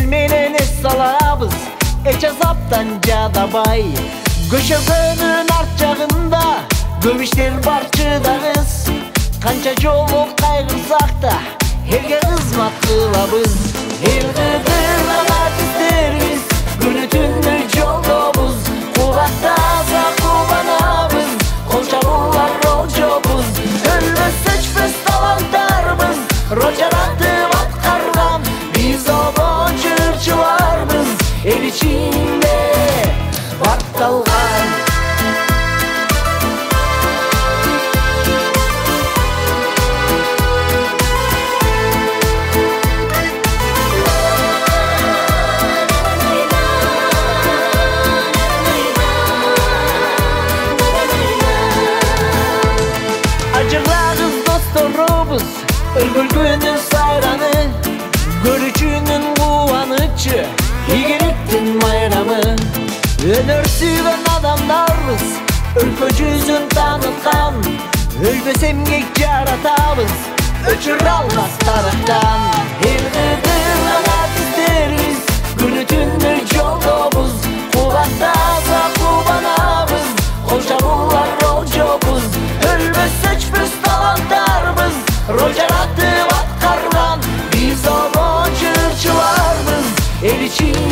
El menen es salabız, eç azaptan jadabay. Köşөгөнүн арт жагында көп иштер бар чыдагыз. Канча жолу кайгырсак да элге кызмат кылабыз. Эл кыдырган артисттербиз, күнү түнү жолдобуз. Кубаттаса кубанабыз, кол чабуулар ролжобуз. Өлмөс өчпөс таланттарбыз, роль жаратып аткарган. Биз обон жырчыларбыз, эл ичинде бакталган. Ажырагыз досторубуз, өлгөлгөнүн сайраны, көрүүчүнүн кубанычы, ийгиликтин майрамы. Өнөр сүйгөн адамдарбыз, өлкө жүзүн таныткан. Өлбөс эмгек жаратабыз, өчүрө албас тарыктан. Эл кыдырган артисттербиз, күнү түнү жолдобуз. Кубаттаса кубанабыз, кол чабуулар ролжобуз. Өлбөс өчпөс таланттарбыз, роль жаратып аткарган. Биз обон жырчыларбыз, эл ичин